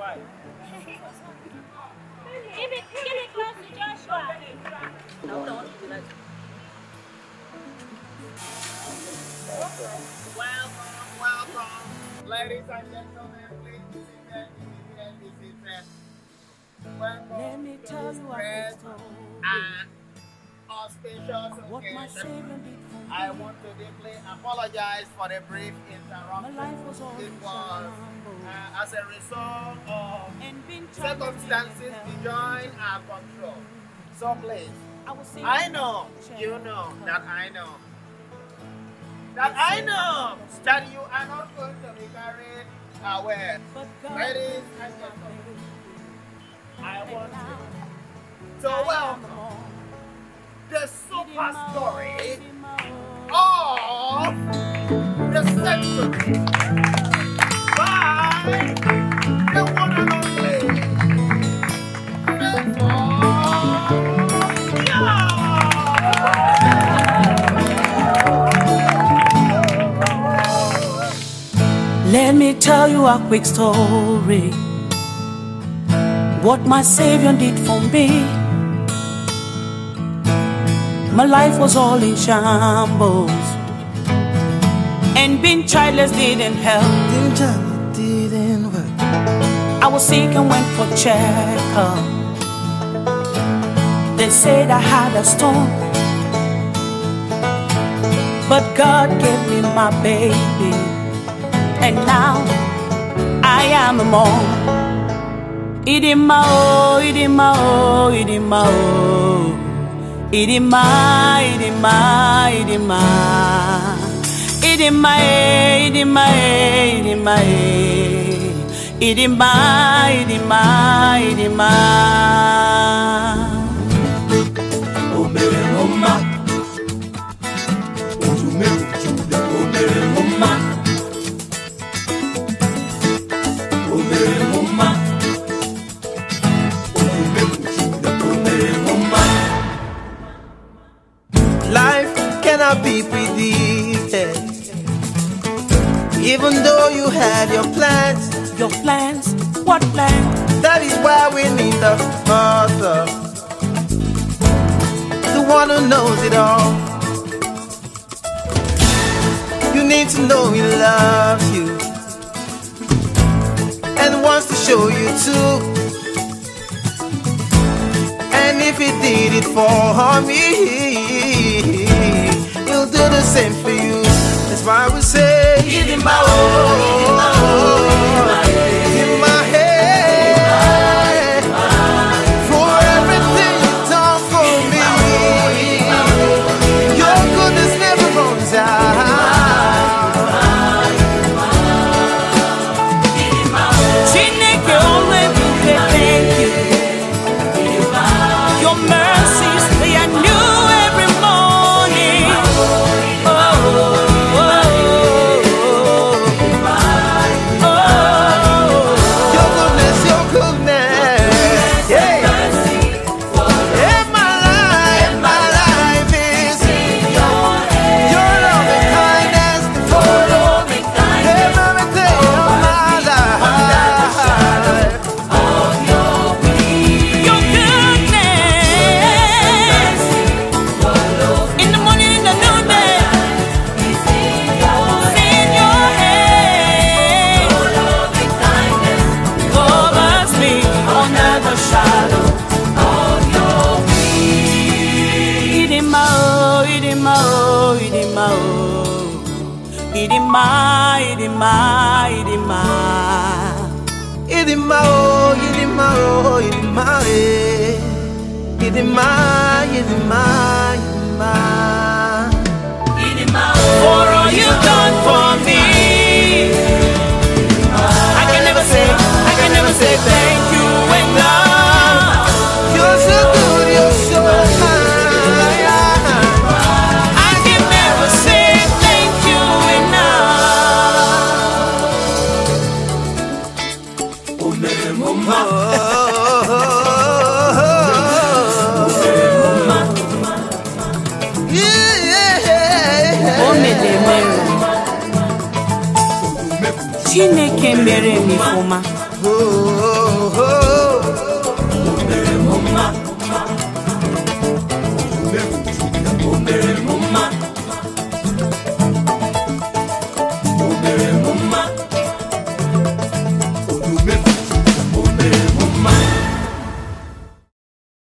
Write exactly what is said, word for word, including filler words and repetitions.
Give it, give it close to Joshua. Welcome, welcome. Ladies and gentlemen, please sit there, be seated. Welcome Let me to tell this you great and auspicious what my occasion. Savior did for me. I want to deeply apologize for the brief My interruption. life was all It was uh, as a result of and been circumstances beyond our control. So please, I, was I know, you know, that I know, that I know that you are not going to be carried away. Ladies and gentlemen, I want you to welcome the super story of the century by the one and only Let me tell you a quick story. What my Savior did for me. My life was all in shambles, and being childless didn't help. Didn't work. I was sick and went for checkup. They said I had a stone, but God gave me my baby, and now I am a mom. Idima oh, idima oh, idima oh, idima, idima, idima, idima, idima, idima, idima, idima, idima. Omere mama, ojume ojude. Omere mama, omere mama, ojume ojude. Omere mama. Life cannot be predicted, even though you had your plans. Your plans, what plans? That is why we need the Father, the one who knows it all. You need to know He loves you and wants to show you too. And if He did it for me, He'll do the same for you. That's why we say, give Him my all. In my head, for everything you've done for me, your goodness never runs out. Chineke always will say thank you. Your mercies, they are new every morning. Oh, oh, oh. Your goodness, your goodness, yeah. In my life, my life is your love and kindness. Everything of my life. Your goodness, in the morning, in the noonday, it's in your hand, covers me under the shadow of your wings. Idima oh, idima oh, idima oh, idima, idima, idima. Idima oh, idima oh, idima eh. Idima, idima, idima. For all you've done for me, I can never say, I can never say thank you enough. You're so good, you're so high. I can never say thank you enough. Omere mama, O mere mere, Chineke mere m ifuma. oh, oh, oh.